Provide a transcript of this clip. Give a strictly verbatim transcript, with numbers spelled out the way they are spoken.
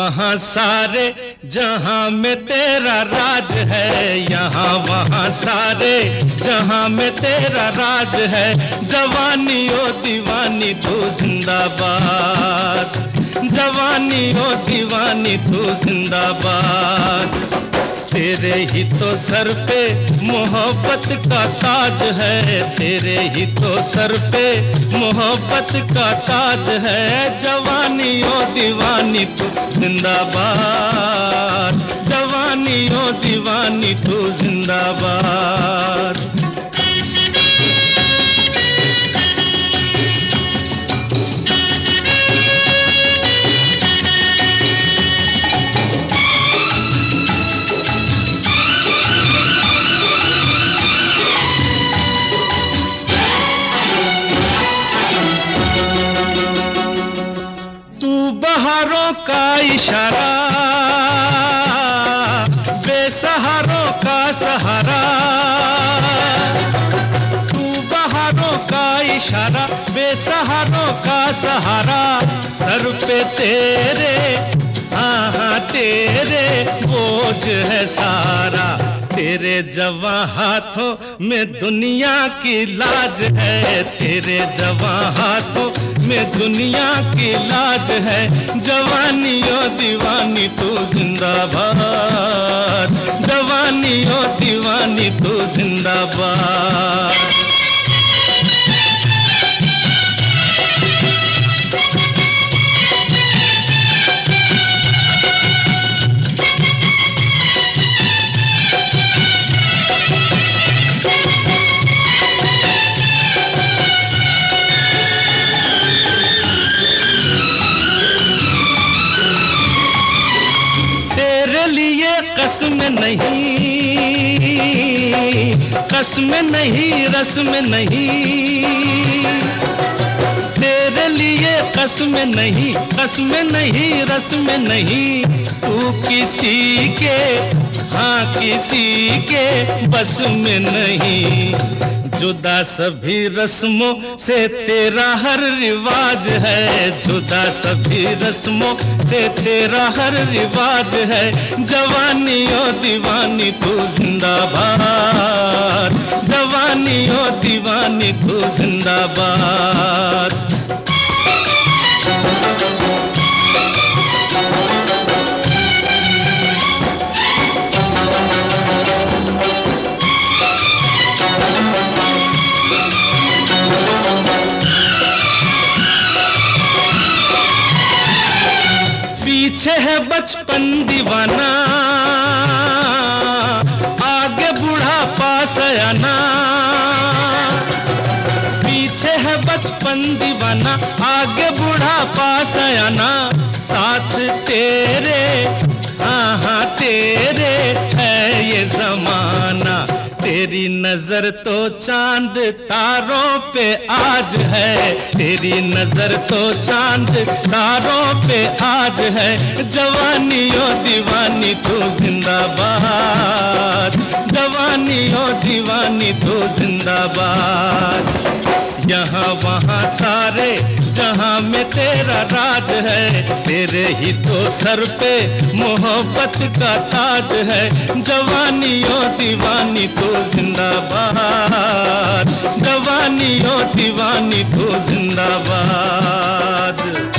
वहाँ सारे जहाँ में तेरा राज है, यहाँ वहाँ सारे जहाँ में तेरा राज है। जवानी ओ दीवानी तू जिंदाबाद, जवानी ओ दीवानी तू जिंदाबाद। तेरे ही तो सर पे मोहब्बत का ताज है, तेरे ही तो सर पे मोहब्बत का ताज है। जवानी ओ दीवानी तू जिंदाबाद, जवानी ओ दीवानी तू जिंदाबाद। बहारों का इशारा, बेसहारों का सहारा। तू बहारों का इशारा, बेसहारों का सहारा। सर पे तेरे, हाँ हाँ तेरे बोझ है सारा। तेरे जवां हाथों में दुनिया की लाज है, तेरे जवां हाथों में दुनिया की लाज है। जवानी ओ दीवानी तू जिंदाबाद, जवानी ओ दीवानी तू जिंदाबाद। कसम नहीं, कसम नहीं, रस्म नहीं। तेरे लिए कसम नहीं, कसम नहीं, रस्म नहीं। तू किसी के, हाँ किसी के बस में नहीं। जुदा सभी रस्मों से तेरा हर रिवाज है, जुदा सभी रस्मों से तेरा हर रिवाज है। जवानी ओ दीवानी तू जिंदाबाद, जवानी ओ दीवानी तू जिंदाबाद। पीछे है बचपन दीवाना, आगे बुढ़ापा सयाना। पीछे है बचपन दीवाना, आगे बुढ़ापा सयाना। साथ तेरे, हाँ हाँ तेरे है ये जमाना। तेरी नजर तो चांद तारों पे आज है, तेरी नजर तो चांद तारों पे आज है। जवानी ओ दीवानी तू जिंदाबाद, जवानी ओ दीवानी तू जिंदाबाद। यहाँ वहाँ सारे जहाँ में तेरा राज है, तेरे ही तो सर पे मोहब्बत का ताज है। जवानी ओ दीवानी तू जिंदाबाद, जवानी ओ दीवानी तू जिंदाबाद।